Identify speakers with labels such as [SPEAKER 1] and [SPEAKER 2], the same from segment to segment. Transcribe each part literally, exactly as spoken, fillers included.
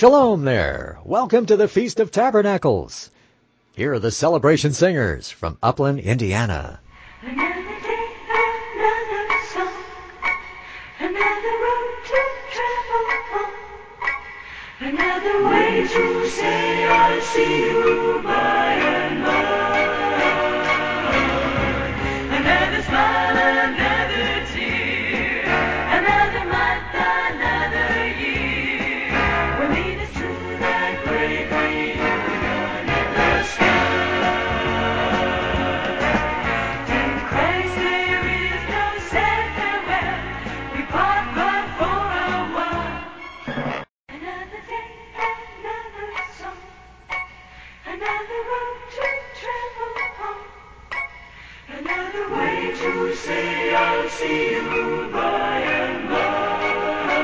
[SPEAKER 1] Shalom there. Welcome to the Feast of Tabernacles. Here are the celebration singers from Upland, Indiana.
[SPEAKER 2] Another day, another song, another road to travel on, another way to say I'll see you by and by. Another smile, another tear, another month, another year will lead us to that great reunion in the sky. In Christ there is no sad farewell. We part but for a while. Another day, another song, another road to travel on, another way to say I'll see you by and by.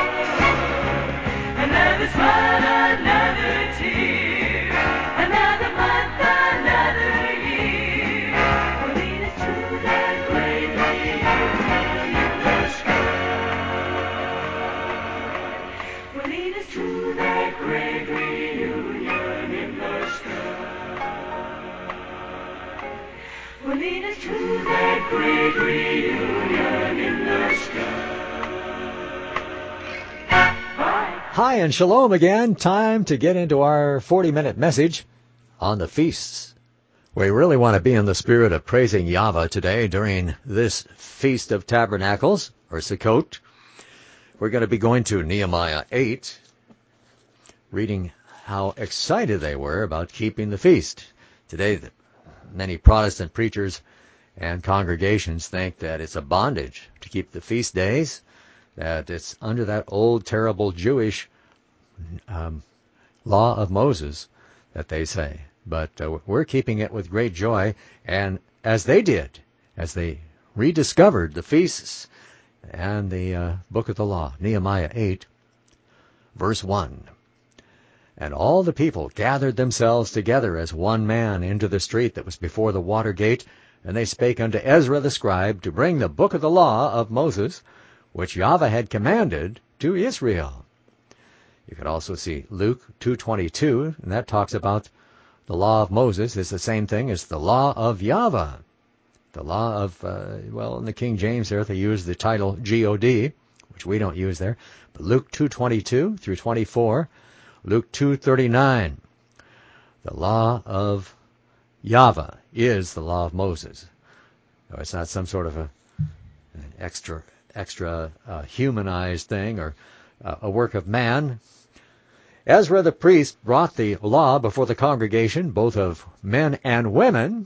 [SPEAKER 2] Another smile, another tear, another month, another year will lead us to that great reunion in the sky. Will lead us to that great reunion in the sky. Will lead us to that great reunion in the sky. Bye.
[SPEAKER 1] Hi and shalom again. Time to get into our forty-minute message on the feasts. We really want to be in the spirit of praising Yahweh today during this Feast of Tabernacles, or Sukkot. We're going to be going to Nehemiah eight, reading how excited they were about keeping the feast. Today, many Protestant preachers and congregations think that it's a bondage to keep the feast days, that it's under that old terrible Jewish um, law of Moses that they say. But uh, we're keeping it with great joy, and as they did, as they rediscovered the feasts and the uh, book of the law, Nehemiah eight, verse one. And all the people gathered themselves together as one man into the street that was before the water gate, and they spake unto Ezra the scribe to bring the book of the law of Moses, which Yahweh had commanded to Israel. You could also see Luke two twenty-two, and that talks about the law of Moses is the same thing as the law of Yahweh. The law of, uh, well, in the King James there, they use the title G O D, which we don't use there. But Luke two twenty-two through twenty-four, Luke two thirty-nine, the law of Yahweh is the law of Moses. No, it's not some sort of a, an extra, extra uh, humanized thing or uh, a work of man. Ezra the priest brought the law before the congregation, both of men and women,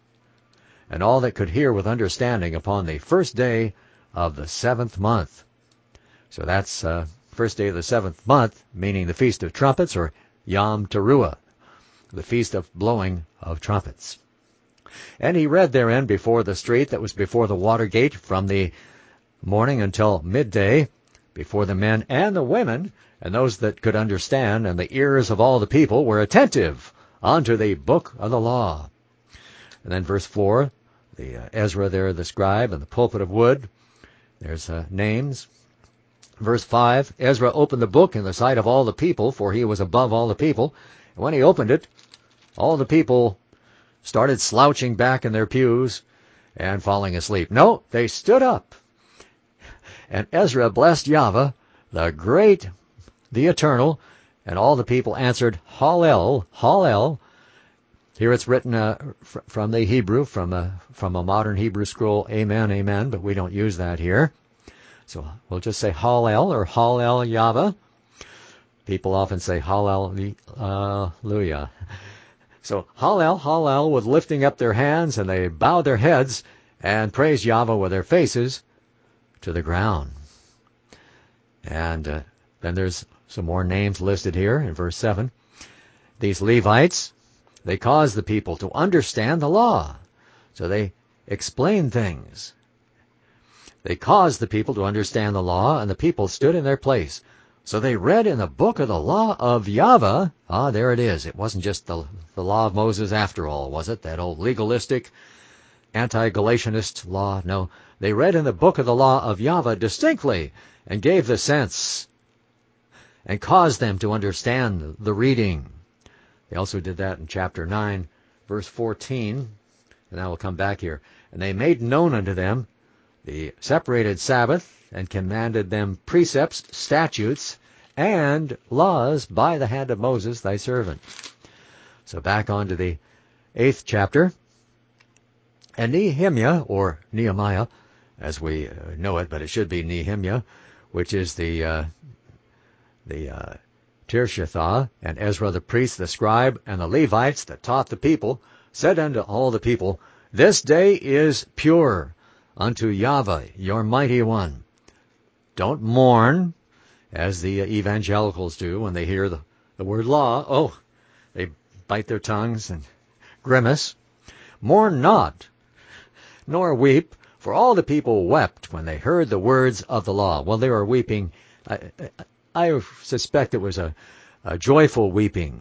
[SPEAKER 1] and all that could hear with understanding upon the first day of the seventh month. So that's uh, first day of the seventh month, meaning the Feast of Trumpets, or Yom Teruah, the Feast of Blowing of Trumpets. And he read therein before the street that was before the water gate from the morning until midday, before the men and the women, and those that could understand, and the ears of all the people were attentive unto the book of the law. And then verse four, the uh, Ezra there, the scribe, and the pulpit of wood, there's uh, names. Verse five, Ezra opened the book in the sight of all the people, for he was above all the people. And when he opened it, all the people started slouching back in their pews and falling asleep. No, they stood up. And Ezra blessed Yahweh, the great, the eternal, and all the people answered, Hallel, Hallel. Here it's written uh, fr- from the Hebrew, from a, from a modern Hebrew scroll, Amen, Amen, but we don't use that here. So we'll just say Hallel or Hallel Yahweh. People often say Hallelujah. So Hallel, Hallel, with lifting up their hands, and they bowed their heads and praised Yahweh with their faces to the ground. And uh, then there's some more names listed here in verse seven. These Levites, they caused the people to understand the law. So they explained things. They caused the people to understand the law, and the people stood in their place. So they read in the book of the law of Yahweh. Ah, there it is. It wasn't just the, the law of Moses after all, was it? That old legalistic, anti-Galatianist law. No, they read in the book of the law of Yahweh distinctly and gave the sense and caused them to understand the reading. They also did that in chapter nine, verse fourteen, and I will come back here. And they made known unto them the separated Sabbath, and commanded them precepts, statutes, and laws by the hand of Moses thy servant. So back on to the eighth chapter. And Nehemiah, or Nehemiah, as we uh, know it, but it should be Nehemiah, which is the uh, the uh, Tirshatha, and Ezra the priest, the scribe, and the Levites that taught the people, said unto all the people, This day is pure unto Yahweh, your mighty one. Don't mourn, as the evangelicals do when they hear the, the word law. Oh, they bite their tongues and grimace. Mourn not, nor weep, for all the people wept when they heard the words of the law. Well, they were weeping. I, I, I suspect it was a, a joyful weeping.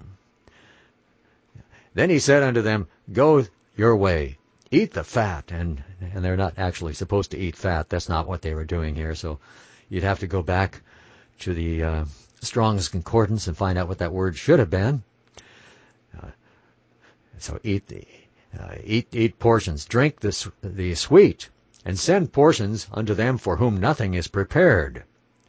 [SPEAKER 1] Then he said unto them, Go your way, eat the fat. And, and they're not actually supposed to eat fat. That's not what they were doing here. So you'd have to go back to the uh, Strong's Concordance and find out what that word should have been. Uh, so eat the uh, eat eat portions, drink the the sweet, and send portions unto them for whom nothing is prepared.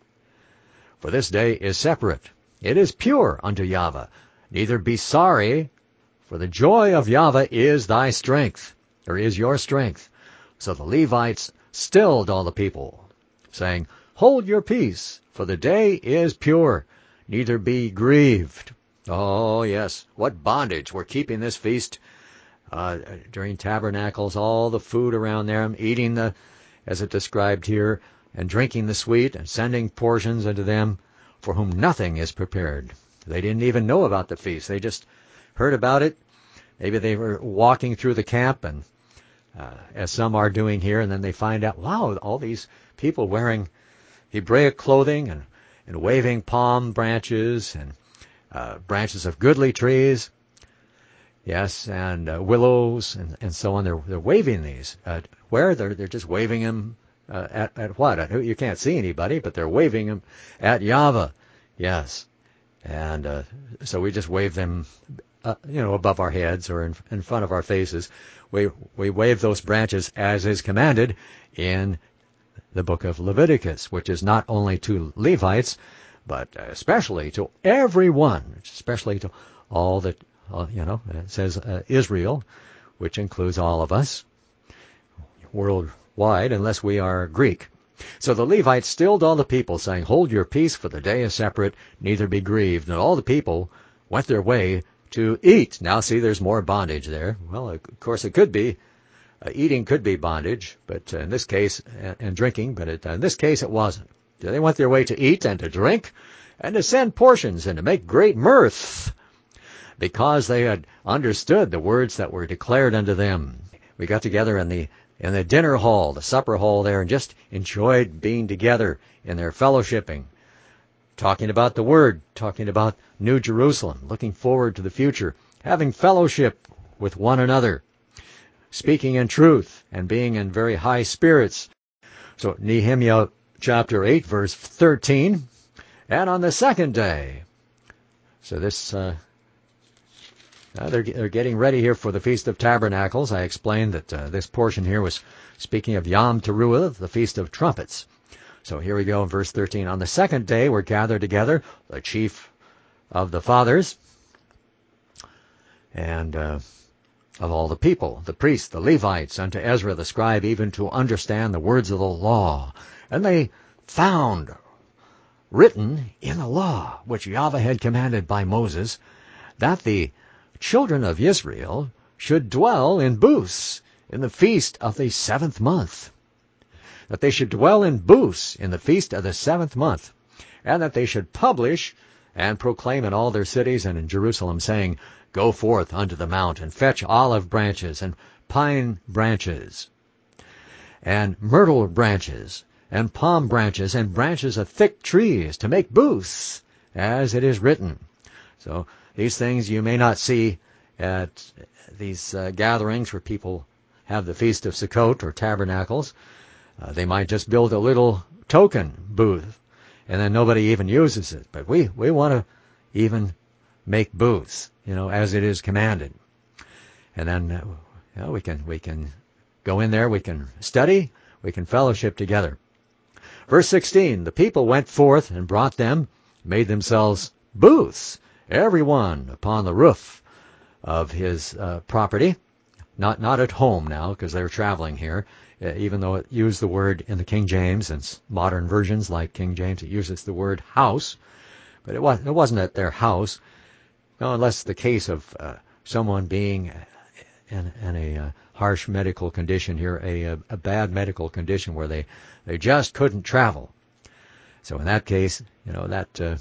[SPEAKER 1] For this day is separate; it is pure unto Yahweh. Neither be sorry, for the joy of Yahweh is thy strength, or is your strength. So the Levites stilled all the people, saying, Hold your peace, for the day is pure, neither be grieved. Oh, yes, what bondage were keeping this feast uh, during tabernacles, all the food around there, eating the, as it described here, and drinking the sweet, and sending portions unto them for whom nothing is prepared. They didn't even know about the feast. They just heard about it. Maybe they were walking through the camp, and uh, as some are doing here, and then they find out, wow, all these people wearing Hebraic clothing and, and waving palm branches and uh, branches of goodly trees, yes, and uh, willows and, and so on. They're they're waving these. Uh, where they're they're just waving them uh, at at what? At who? You can't see anybody, but they're waving them at Yahweh. Yes, and uh, so we just wave them, uh, you know, above our heads or in, in front of our faces. We we wave those branches as is commanded in the book of Leviticus, which is not only to Levites, but especially to everyone, especially to all that, uh, you know, it says uh, Israel, which includes all of us, worldwide, unless we are Greek. So the Levites stilled all the people, saying, Hold your peace, for the day is separate, neither be grieved. And all the people went their way to eat. Now, see, there's more bondage there. Well, of course, it could be. Uh, eating could be bondage, but uh, in this case, uh, and drinking, but it, uh, in this case it wasn't. So they went their way to eat and to drink, and to send portions, and to make great mirth, because they had understood the words that were declared unto them. We got together in the in the dinner hall, the supper hall there, and just enjoyed being together in their fellowshipping, talking about the Word, talking about New Jerusalem, looking forward to the future, having fellowship with one another, speaking in truth, and being in very high spirits. So Nehemiah chapter eight, verse thirteen, and on the second day. So this, uh, uh, they're, they're getting ready here for the Feast of Tabernacles. I explained that uh, this portion here was speaking of Yom Teruah, the Feast of Trumpets. So here we go in verse thirteen. On the second day were gathered together the chief of the fathers, and uh, of all the people, the priests, the Levites, unto Ezra the scribe, even to understand the words of the law. And they found written in the law, which Yahweh had commanded by Moses, that the children of Israel should dwell in booths in the feast of the seventh month. That they should dwell in booths in the feast of the seventh month, and that they should publish and proclaim in all their cities and in Jerusalem, saying, Go forth unto the mount, and fetch olive branches, and pine branches, and myrtle branches, and palm branches, and branches of thick trees, to make booths, as it is written. So these things you may not see at these uh, gatherings where people have the Feast of Sukkot or Tabernacles. Uh, they might just build a little token booth, and then nobody even uses it. But we, we want to even make booths, you know, as it is commanded. And then uh, you know, we can we can go in there, we can study, we can fellowship together. Verse sixteen, the people went forth and brought them, made themselves booths, every one upon the roof of his uh, property. Not not at home now, because they're traveling here, uh, even though it used the word in the King James, and modern versions like King James, it uses the word house. But it, was, it wasn't at their house, no, unless the case of uh, someone being in, in a uh, harsh medical condition here, a, a, a bad medical condition where they, they just couldn't travel. So in that case, you know, that uh,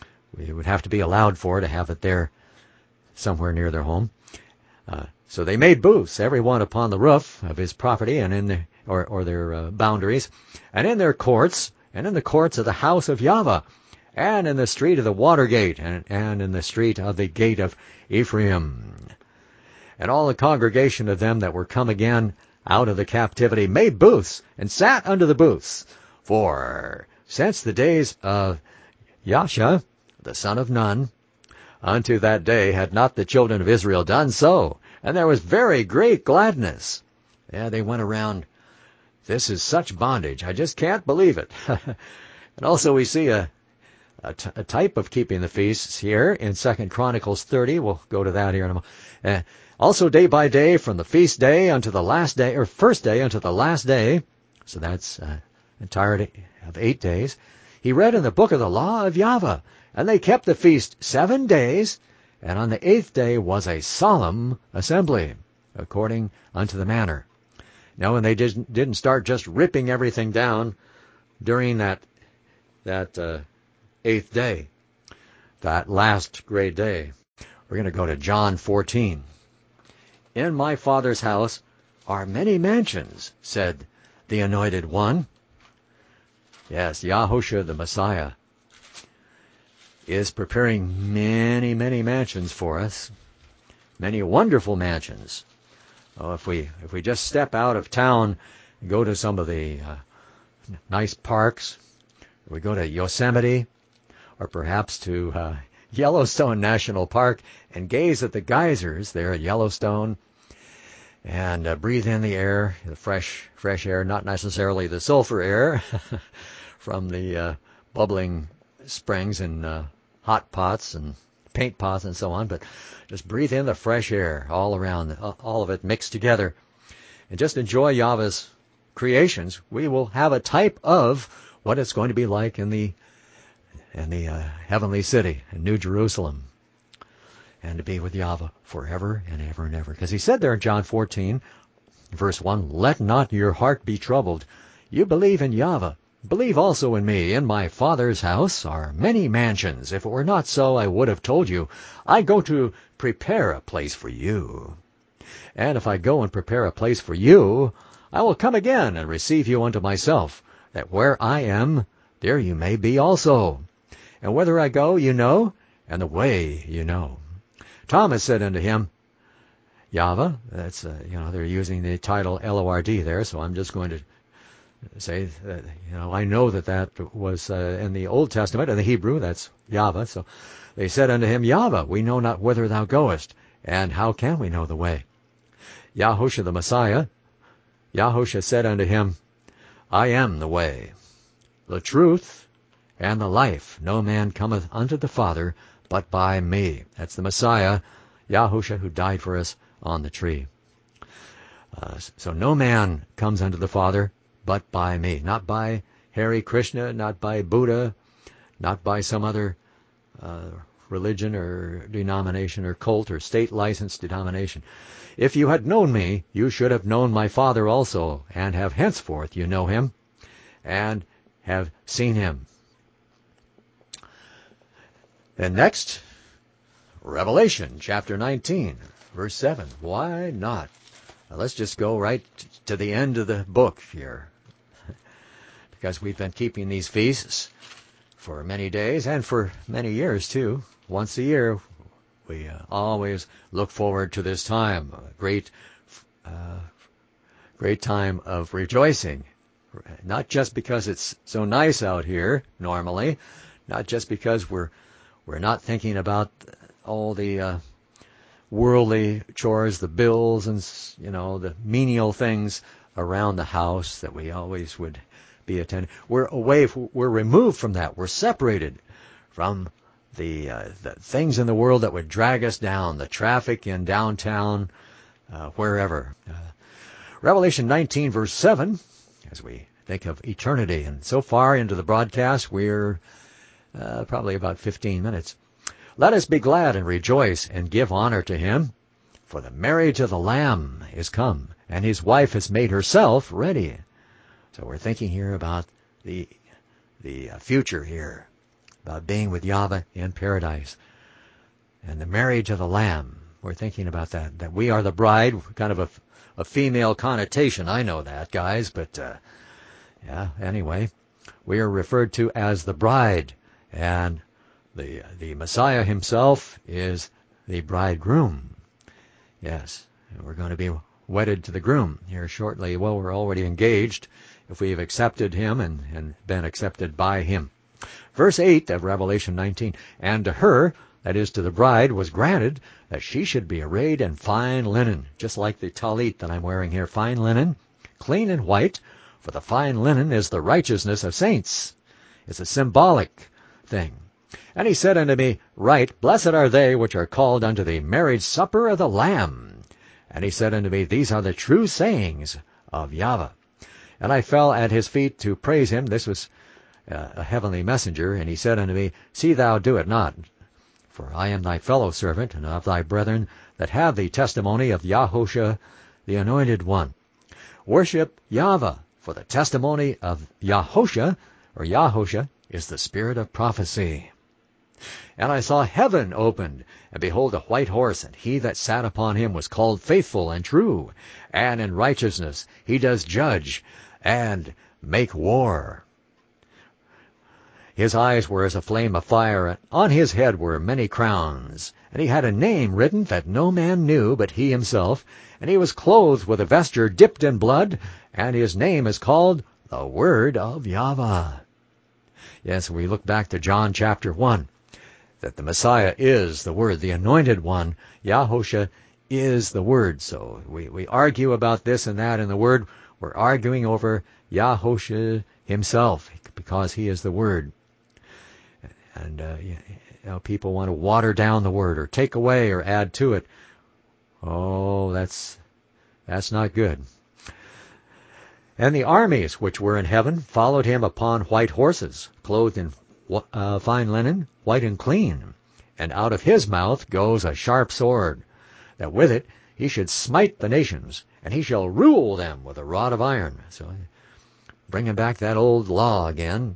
[SPEAKER 1] we would have to be allowed for to have it there somewhere near their home. Uh, so they made booths, every one upon the roof of his property and in the, or, or their uh, boundaries, and in their courts, and in the courts of the house of Yahweh, and in the street of the water gate, and, and in the street of the gate of Ephraim. And all the congregation of them that were come again out of the captivity made booths, and sat under the booths. For since the days of Yasha, the son of Nun, unto that day had not the children of Israel done so, and there was very great gladness. Yeah, they went around, this is such bondage, I just can't believe it. And also we see a A, t- a type of keeping the feasts here in Second Chronicles thirty. We'll go to that here in a moment. Uh, also day by day, from the feast day unto the last day, or first day unto the last day, so that's uh, entirety of eight days, he read in the book of the law of Yahweh, and they kept the feast seven days, and on the eighth day was a solemn assembly, according unto the manner. Now, when they didn't, didn't start just ripping everything down during that, that, uh, eighth day, that last great day. We're going to go to John fourteen. In my Father's house are many mansions, said the Anointed One. Yes, Yahushua the Messiah is preparing many, many mansions for us, many wonderful mansions. Oh, if we if we just step out of town and go to some of the uh, nice parks, we go to Yosemite, or perhaps to uh, Yellowstone National Park and gaze at the geysers there at Yellowstone and uh, breathe in the air, the fresh fresh air, not necessarily the sulfur air from the uh, bubbling springs and uh, hot pots and paint pots and so on, but just breathe in the fresh air all around, all of it mixed together, and just enjoy Yahweh's creations. We will have a type of what it's going to be like in the and the uh, heavenly city in New Jerusalem, and to be with Yahweh forever and ever and ever. Because he said there in John fourteen, verse one, let not your heart be troubled. You believe in Yahweh, believe also in me. In my Father's house are many mansions. If it were not so, I would have told you. I go to prepare a place for you. And if I go and prepare a place for you, I will come again and receive you unto myself, that where I am, there you may be also. And whither I go, you know, and the way you know. Thomas said unto him, Yahweh, that's, uh, you know, they're using the title L O R D there, so I'm just going to say that, you know, I know that that was uh, in the Old Testament, in the Hebrew, that's Yahweh. So they said unto him, Yahweh, we know not whither thou goest, and how can we know the way? Yahushua the Messiah, Yahushua said unto him, I am the way, the truth, and the life. No man cometh unto the Father but by me. That's the Messiah, Yahushua, who died for us on the tree. Uh, so no man comes unto the Father but by me. Not by Hare Krishna, not by Buddha, not by some other uh, religion or denomination or cult or state-licensed denomination. If you had known me, you should have known my Father also, and have henceforth you know him, and have seen him. And next, Revelation chapter nineteen, verse seven. Why not? Now let's just go right to the end of the book here, because we've been keeping these feasts for many days and for many years too. Once a year, we uh, always look forward to this time, a great, uh, great time of rejoicing Not just because it's so nice out here normally, not just because we're we're not thinking about all the uh, worldly chores, the bills, and you know the menial things around the house that we always would be attending. We're away. We're removed from that. We're separated from the, uh, the things in the world that would drag us down, the traffic in downtown, uh, wherever. Uh, Revelation nineteen, verse seven, as we think of eternity. And so far into the broadcast, we're uh, probably about fifteen minutes. Let us be glad and rejoice and give honor to him, for the marriage of the Lamb is come, and his wife has made herself ready. So we're thinking here about the the uh, future here, about being with Yahweh in paradise. And the marriage of the Lamb, we're thinking about that, that we are the bride, kind of a, a female connotation. I know that, guys, but uh, yeah, anyway, we are referred to as the bride, and the the Messiah himself is the bridegroom. Yes, and we're going to be wedded to the groom here shortly. Well, we're already engaged if we have accepted him and, and been accepted by him. Verse eight of Revelation nineteen, and to her, that is to the bride, was granted that she should be arrayed in fine linen, just like the talit that I'm wearing here, fine linen, clean and white, for the fine linen is the righteousness of saints. It's a symbolic thing. And he said unto me, Write, blessed are they which are called unto the marriage supper of the Lamb. And he said unto me, These are the true sayings of Yahweh. And I fell at his feet to praise him. This was uh, a heavenly messenger. And he said unto me, See thou do it not, for I am thy fellow servant, and of thy brethren that have the testimony of Yahushua, the Anointed One. Worship Yahweh, for the testimony of Yahushua, or Yahushua, is the spirit of prophecy. And I saw heaven opened, and behold a white horse, and he that sat upon him was called Faithful and True, and in righteousness he does judge and make war. His eyes were as a flame of fire, and on his head were many crowns. And he had a name written that no man knew but he himself, and he was clothed with a vesture dipped in blood, and his name is called the Word of Yahweh. Yes, we look back to John chapter one, that the Messiah is the Word, the Anointed One. Yahushua is the Word. So we, we argue about this and that in the Word. We're arguing over Yahushua himself, because he is the Word. And uh, you know, people want to water down the Word, or take away, or add to it. Oh, that's that's not good. And the armies which were in heaven followed him upon white horses, clothed in uh, fine linen, white and clean. And out of his mouth goes a sharp sword, that with it he should smite the nations, and he shall rule them with a rod of iron. So bringing back that old law again.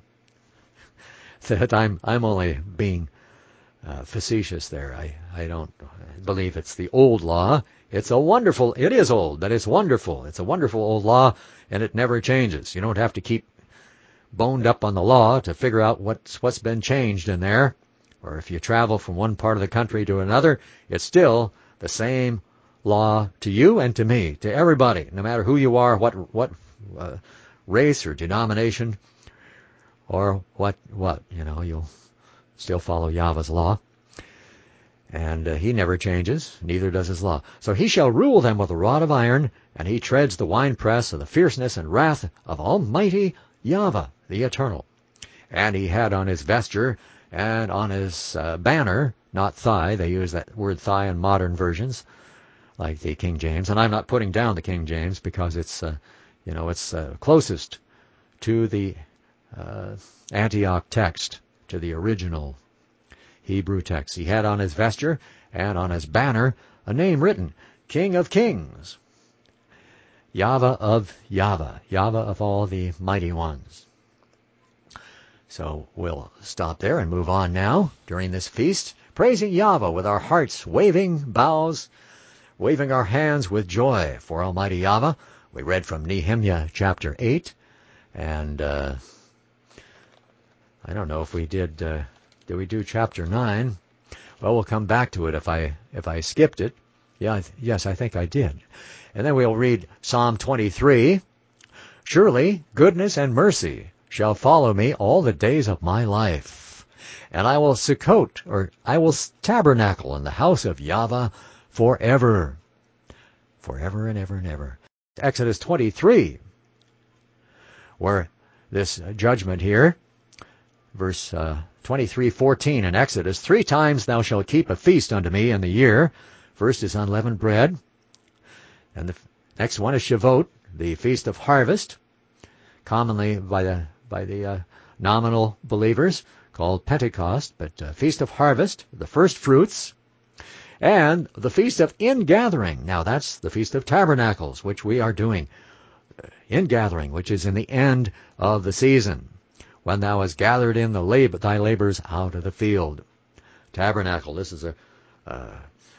[SPEAKER 1] That I'm I'm only being uh, facetious there. I, I don't believe it's the old law. It's a wonderful, it is old, but it's wonderful. It's a wonderful old law, and it never changes. You don't have to keep boned up on the law to figure out what's what's been changed in there. Or if you travel from one part of the country to another, it's still the same law to you and to me, to everybody, no matter who you are, what what uh, race or denomination, or what what you know, you'll still follow Yahweh's law. And uh, he never changes, neither does his law. So he shall rule them with a rod of iron, and he treads the winepress of the fierceness and wrath of Almighty Yahweh, the Eternal. And he had on his vesture and on his uh, banner, not thigh, they use that word thigh in modern versions, like the King James. And I'm not putting down the King James because it's, uh, you know, it's uh, closest to the uh, Antioch text, to the original Hebrew text. He had on his vesture and on his banner a name written, King of Kings, Yahweh of Yahweh, Yahweh of all the mighty ones. So we'll stop there and move on now during this feast, praising Yahweh with our hearts, waving boughs, waving our hands with joy for Almighty Yahweh. We read from Nehemiah chapter eight, and uh, I don't know if we did... Uh, Did we do chapter nine? Well, we'll come back to it if I if I skipped it. Yeah, I th- yes, I think I did. And then we'll read Psalm twenty-three, Surely goodness and mercy shall follow me all the days of my life, and I will sukkot, or I will tabernacle in the house of Yahweh forever. Forever and ever and ever. Exodus twenty-three, where this judgment here, verse uh, twenty-three fourteen in Exodus, three times thou shalt keep a feast unto me in the year. First is unleavened bread, and the next one is Shavuot, the feast of harvest, commonly by the by the uh, nominal believers called Pentecost, but uh, feast of harvest, the first fruits, and the feast of ingathering. Now that's the feast of tabernacles, which we are doing. Ingathering, which is in the end of the season, when thou hast gathered in the lab- thy labors out of the field. Tabernacle, this is a uh,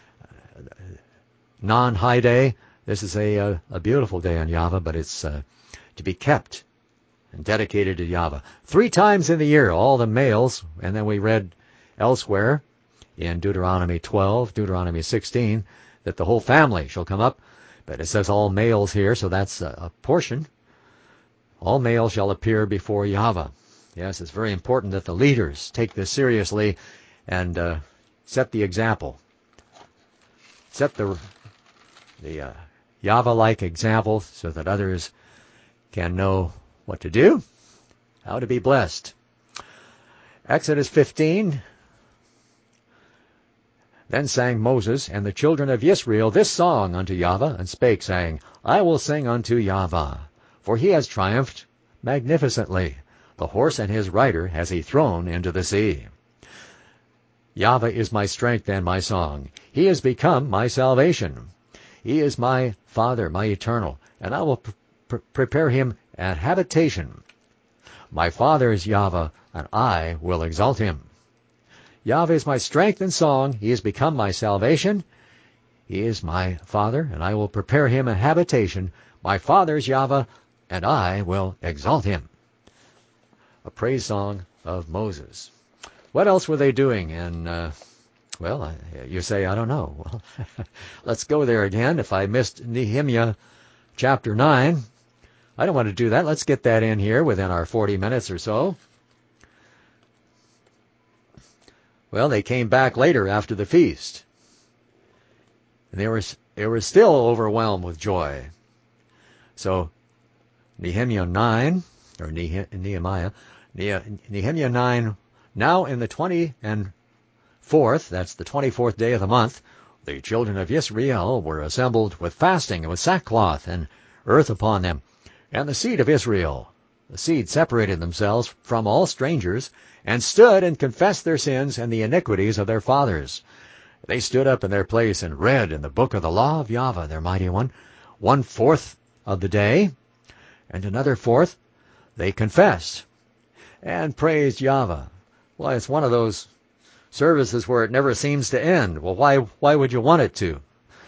[SPEAKER 1] non-high day. This is a, a, a beautiful day on Yahweh, but it's uh, to be kept and dedicated to Yahweh. Three times in the year, all the males, and then we read elsewhere in Deuteronomy twelve, Deuteronomy sixteen, that the whole family shall come up. But it says all males here, so that's a, a portion. All males shall appear before Yahweh. Yes, it's very important that the leaders take this seriously and uh, set the example. Set the, the uh, Yahweh-like example so that others can know what to do, how to be blessed. Exodus fifteen. Then sang Moses and the children of Israel this song unto Yahweh, and spake, saying, I will sing unto Yahweh, for he has triumphed magnificently. The horse and his rider has he thrown into the sea. Yahweh is my strength and my song. He is become my salvation. He is my Father, my eternal, and I will pre- pre- prepare him an habitation. My Father is Yahweh, and I will exalt him. Yahweh is my strength and song. He has become my salvation. He is my Father, and I will prepare him a habitation. My Father is Yahweh, and I will exalt him. A praise song of Moses. What else were they doing? And, uh, well, I, you say, I don't know. Well, let's go there again. If I missed Nehemiah chapter nine, I don't want to do that. Let's get that in here within our forty minutes or so. Well, they came back later after the feast. And they were, they were still overwhelmed with joy. So, Nehemiah nine, or Nehemiah, Nehemiah nine, now in the twenty and fourth, that's the twenty-fourth day of the month, the children of Israel were assembled with fasting and with sackcloth and earth upon them. And the seed of Israel, the seed separated themselves from all strangers, and stood and confessed their sins and the iniquities of their fathers. They stood up in their place and read in the book of the law of Yahweh, their mighty one, one fourth of the day, and another fourth they confessed and praised Yahweh. Well, it's one of those services where it never seems to end. Well, why why would you want it to?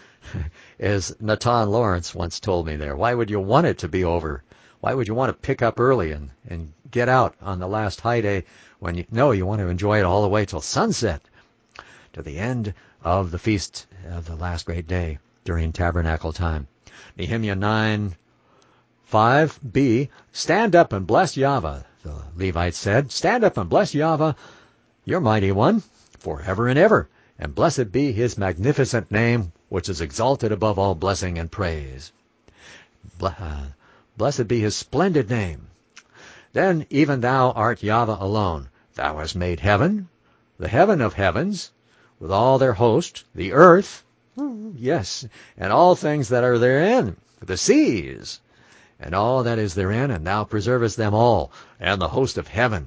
[SPEAKER 1] As Natan Lawrence once told me there, why would you want it to be over? Why would you want to pick up early and, and get out on the last high day when you know you want to enjoy it all the way till sunset, to the end of the feast of the last great day during tabernacle time? Nehemiah nine five b, stand up and bless Yahweh, the Levites said. Stand up and bless Yahweh, your mighty one, forever and ever, and blessed be his magnificent name, which is exalted above all blessing and praise. Blessed be his splendid name. Then even thou art Yahweh alone. Thou hast made heaven, the heaven of heavens, with all their host, the earth, yes, and all things that are therein, the seas, and all that is therein, and thou preservest them all, and the host of heaven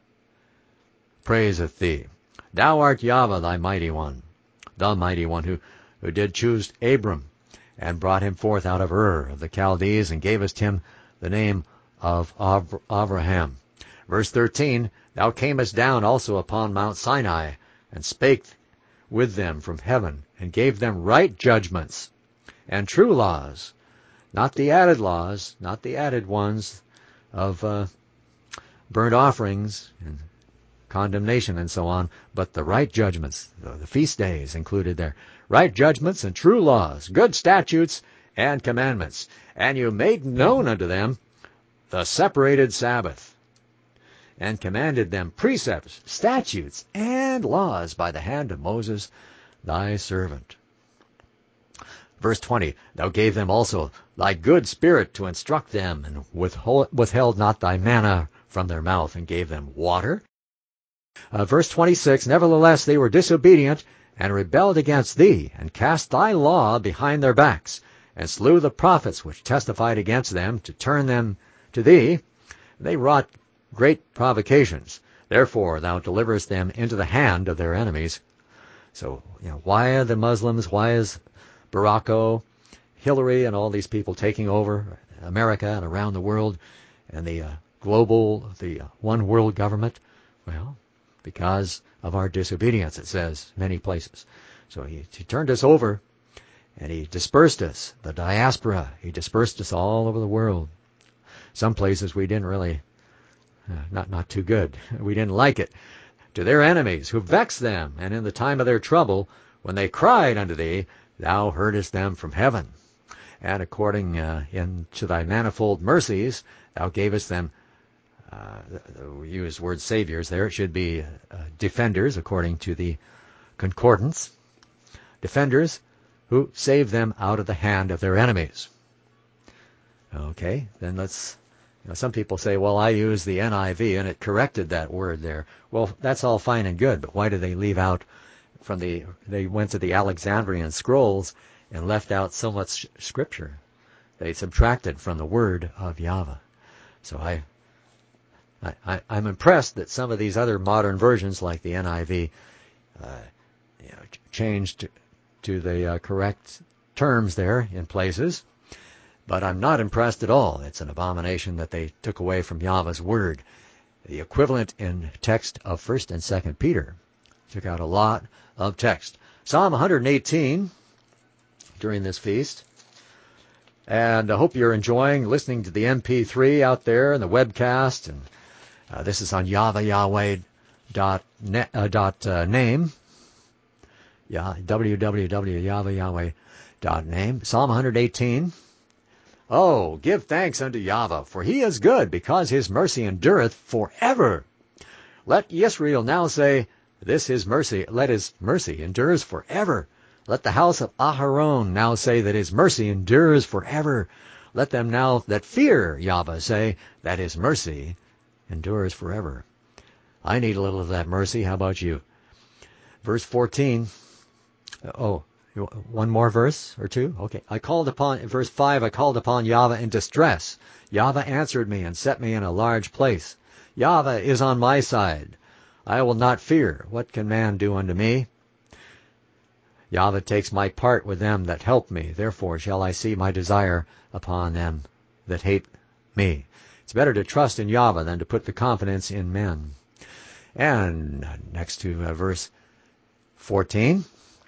[SPEAKER 1] praiseth thee. Thou art Yahweh, thy mighty one, the mighty one who, who did choose Abram, and brought him forth out of Ur of the Chaldees, and gavest him the name of Av- Abraham. Verse thirteen, thou camest down also upon Mount Sinai, and spake with them from heaven, and gave them right judgments, and true laws, not the added laws, not the added ones of uh, burnt offerings and condemnation and so on, but the right judgments, the, the feast days included there, right judgments and true laws, good statutes and commandments. And you made known unto them the separated Sabbath, and commanded them precepts, statutes, and laws by the hand of Moses, thy servant. Verse twenty, thou gave them also thy good spirit to instruct them, and withheld not thy manna from their mouth, and gave them water. Uh, verse twenty-six, nevertheless they were disobedient, and rebelled against thee, and cast thy law behind their backs, and slew the prophets which testified against them, to turn them to thee. They wrought great provocations. Therefore thou deliverest them into the hand of their enemies. So, you know, why are the Muslims, why is Barack, Hillary, and all these people taking over America and around the world, and the uh, global, the uh, one world government? Well, because of our disobedience, it says many places. So he, he turned us over, and he dispersed us, the diaspora. He dispersed us all over the world. Some places we didn't really, uh, not not too good. We didn't like it. To their enemies, who vexed them, and in the time of their trouble, when they cried unto thee, thou heardest them from heaven. And according uh, in to thy manifold mercies, thou gavest them, uh, we use the word saviors there, it should be uh, defenders, according to the concordance. Defenders who saved them out of the hand of their enemies. Okay, then let's, you know, some people say, well, I use the N I V and it corrected that word there. Well, that's all fine and good, but why did they leave out from the, they went to the Alexandrian scrolls and left out so much scripture? They subtracted from the word of Yahweh. So I, I, I'm impressed that some of these other modern versions, like the N I V, uh, you know, changed to, to the uh, correct terms there in places. But I'm not impressed at all. It's an abomination that they took away from Yahweh's word. The equivalent in text of First and Second Peter took out a lot of text. Psalm one hundred eighteen during this feast. And I hope you're enjoying listening to the M P three out there and the webcast. And uh, this is on Yahweh Yahweh dot net, uh, dot uh, name. Yeah, w w w dot yahweh yahweh dot name. Psalm one hundred eighteen. Oh, give thanks unto Yahweh, for he is good, because his mercy endureth forever. Let Yisrael now say, this his mercy, let his mercy endures forever. Let the house of Aharon now say that his mercy endures forever. Let them now that fear Yahweh say that his mercy endures forever. I need a little of that mercy. How about you? Verse fourteen. Oh, one more verse or two? Okay. I called upon, in verse five, I called upon Yahweh in distress. Yahweh answered me and set me in a large place. Yahweh is on my side. I will not fear. What can man do unto me? Yahweh takes my part with them that help me. Therefore shall I see my desire upon them that hate me. It's better to trust in Yahweh than to put the confidence in men. And next to uh, verse fourteen.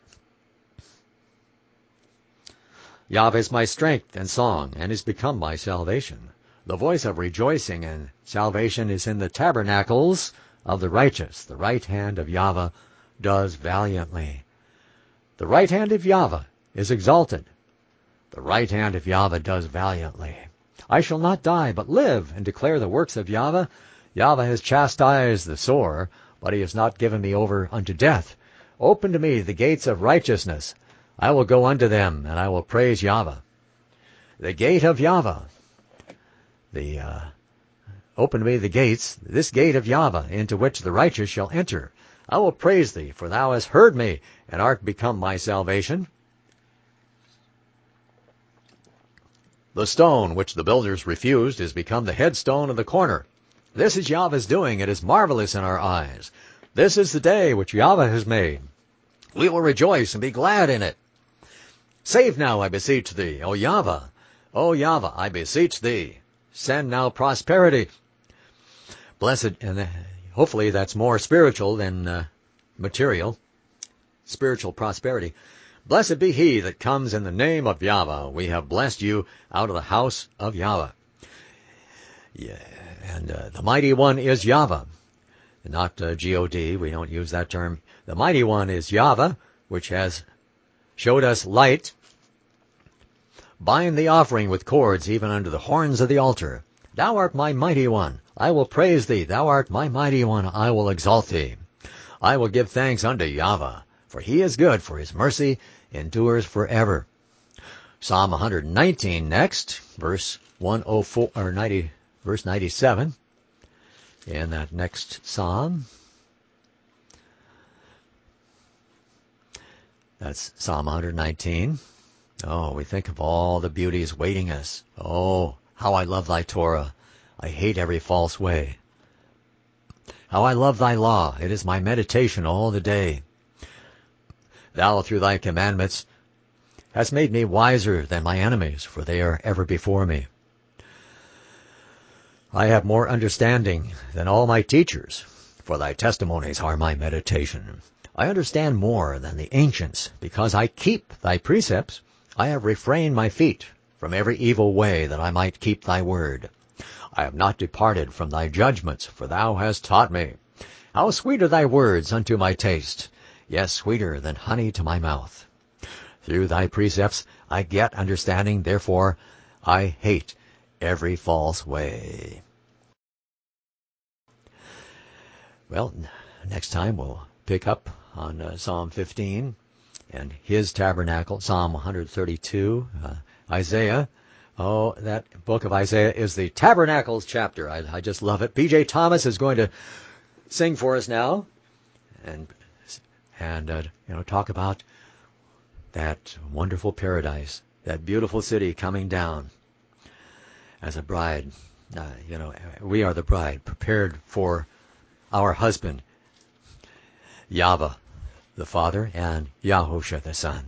[SPEAKER 1] Yahweh is my strength and song, and is become my salvation. The voice of rejoicing and salvation is in the tabernacles of the righteous. The right hand of Yahweh does valiantly. The right hand of Yahweh is exalted. The right hand of Yahweh does valiantly. I shall not die, but live, and declare the works of Yahweh. Yahweh has chastised the sore, but he has not given me over unto death. Open to me the gates of righteousness. I will go unto them, and I will praise Yahweh. The gate of Yahweh. The uh, open to me the gates, this gate of Yahweh, into which the righteous shall enter. I will praise thee, for thou hast heard me, and art become my salvation. The stone which the builders refused is become the headstone of the corner. This is Yahweh's doing. It is marvelous in our eyes. This is the day which Yahweh has made. We will rejoice and be glad in it. Save now, I beseech thee, O Yahweh. O Yahweh, I beseech thee. Send now prosperity. Blessed, and uh, hopefully that's more spiritual than uh, material. Spiritual prosperity. Blessed be he that comes in the name of Yahweh. We have blessed you out of the house of Yahweh. Yeah, and uh, the mighty one is Yahweh. Not uh, G O D, we don't use that term. The mighty one is Yahweh, which has showed us light. Bind the offering with cords even unto the horns of the altar. Thou art my mighty one. I will praise thee. Thou art my mighty one. I will exalt thee. I will give thanks unto Yahweh, for he is good, for his mercy endures forever. Psalm one nineteen next, verse one oh four or ninety, verse ninety-seven. In that next psalm, that's Psalm one nineteen. Oh, we think of all the beauties waiting us. Oh, how I love thy Torah. I hate every false way. How I love thy law. It is my meditation all the day. Thou, through thy commandments, hast made me wiser than my enemies, for they are ever before me. I have more understanding than all my teachers, for thy testimonies are my meditation. I understand more than the ancients, because I keep thy precepts. I have refrained my feet from every evil way, that I might keep thy word. I have not departed from thy judgments, for thou hast taught me. How sweet are thy words unto my taste, yes, sweeter than honey to my mouth. Through thy precepts I get understanding, therefore I hate every false way. Well, next time we'll pick up on uh, Psalm fifteen and his tabernacle, Psalm one thirty-two, uh, Isaiah. Oh, that book of Isaiah is the Tabernacles chapter. I, I just love it. P J Thomas is going to sing for us now, and and uh, you know talk about that wonderful paradise, that beautiful city coming down as a bride. Uh, you know, we are the bride, prepared for our husband, Yahweh, the Father, and Yahusha, the Son.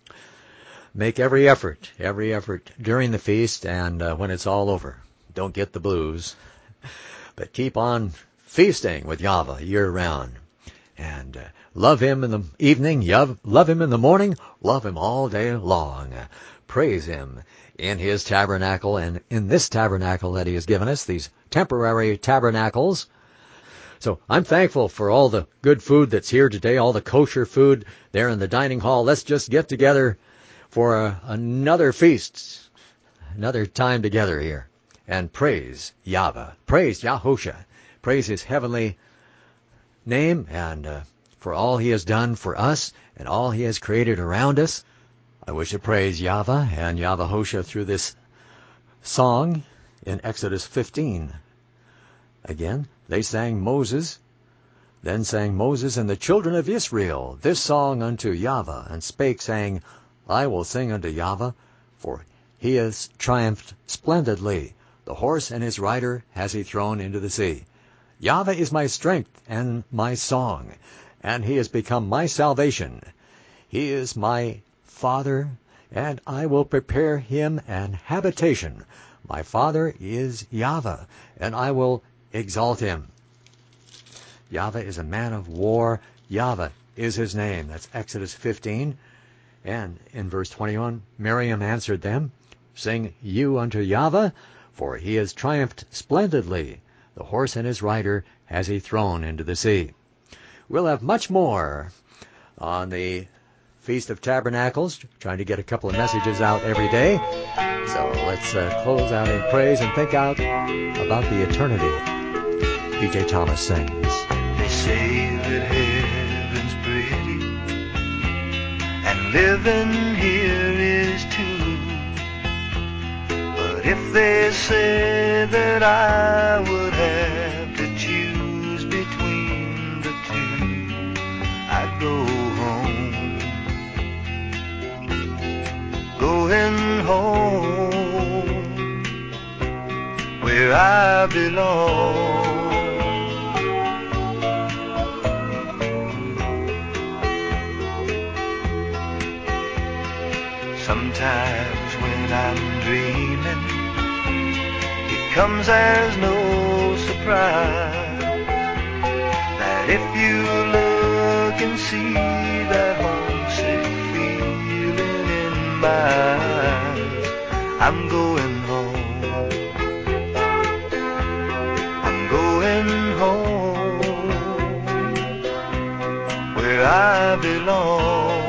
[SPEAKER 1] Make every effort, every effort during the feast, and uh, when it's all over, don't get the blues, but keep on feasting with Yahweh year-round. And uh, love him in the evening, love, love him in the morning, love him all day long. Uh, praise him in his tabernacle, and in this tabernacle that he has given us, these temporary tabernacles. So I'm thankful for all the good food that's here today, all the kosher food there in the dining hall. Let's just get together for a, another feast, another time together here, and praise Yahweh, praise Yahusha, praise his heavenly name, and uh, for all he has done for us and all he has created around us. I wish to praise Yahweh and Yahwehosha through this song in Exodus fifteen. Again, they sang Moses, then sang Moses and the children of Israel this song unto Yahweh, and spake, saying, I will sing unto Yahweh, for he has triumphed splendidly. The horse and his rider has he thrown into the sea. Yahweh is my strength and my song, and he has become my salvation. He is my Father, and I will prepare him an habitation. My Father is Yahweh, and I will exalt him. Yahweh is a man of war. Yahweh is his name. That's Exodus fifteen. And in verse twenty-one, Miriam answered them, Sing you unto Yahweh, for he has triumphed splendidly. The horse and his rider has he thrown into the sea. We'll have much more on the Feast of Tabernacles, trying to get a couple of messages out every day. So let's uh, close out in praise and think out about the eternity. P J Thomas sings.
[SPEAKER 3] They say that heaven's pretty, and living here is too. But if they say that I would have to choose between the two, I'd go home. Going home, where I belong. Sometimes when I'm dreaming, it comes as no surprise that if you look and see that homesick feeling in my eyes, I'm going home. I'm going home, where I belong.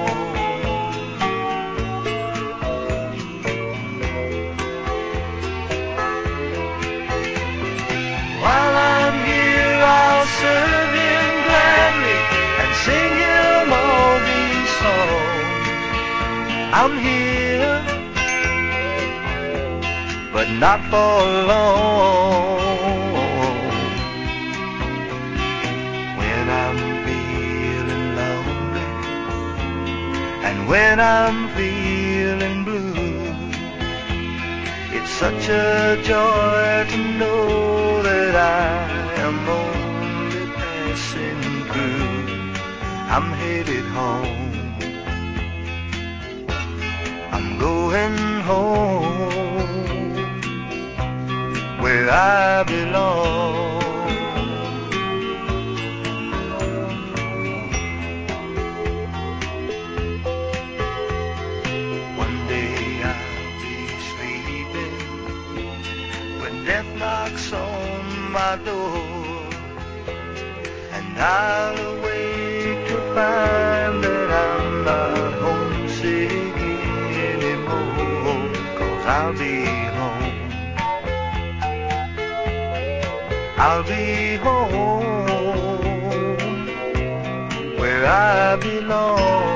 [SPEAKER 3] I'm here, but not for long. When I'm feeling lonely and when I'm feeling blue, it's such a joy to know that I am only passing through. I'm headed home. I'm going home where I belong. One day I'll be sleeping when death knocks on my door, and I'll awake to find that I'm not homesick anymore, 'cause I'll be home. I'll be home where I belong.